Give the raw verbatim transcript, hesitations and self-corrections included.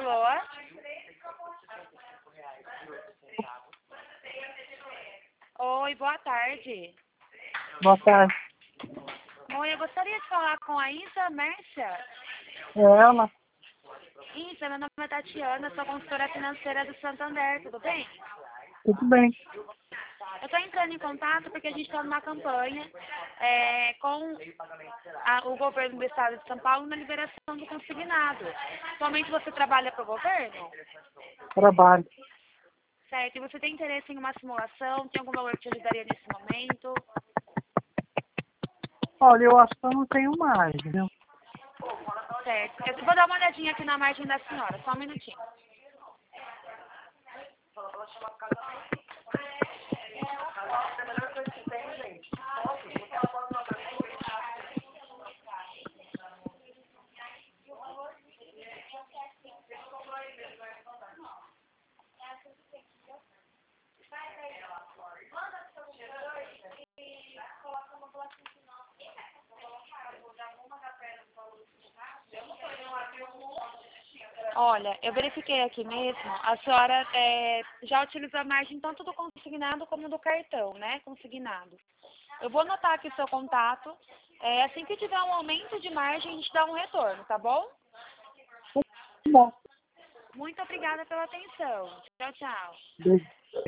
Alô? Oi, boa tarde. Boa tarde. Oi, eu gostaria de falar com a Isa Mércia. É ela? Isa, meu nome é Tatiana, sou consultora financeira do Santander, tudo bem? Tudo bem. Eu estou entrando em contato porque a gente está numa campanha é, com a- o governo do estado de São Paulo na liberação do consignado. Somente você trabalha para o governo? Trabalho. Certo. E você tem interesse em uma simulação? Tem algum valor que te ajudaria nesse momento? Olha, eu acho que eu não tenho mais, viu? Certo. Eu vou dar uma olhadinha aqui na margem da senhora, só um minutinho. Olha, eu verifiquei aqui mesmo, a senhora é, já utilizou a margem tanto do consignado como do cartão, né? Consignado. Eu vou anotar aqui o seu contato. É, assim que tiver um aumento de margem, a gente dá um retorno, tá bom? Tá bom. Muito obrigada pela atenção. Tchau, tchau. Beijo.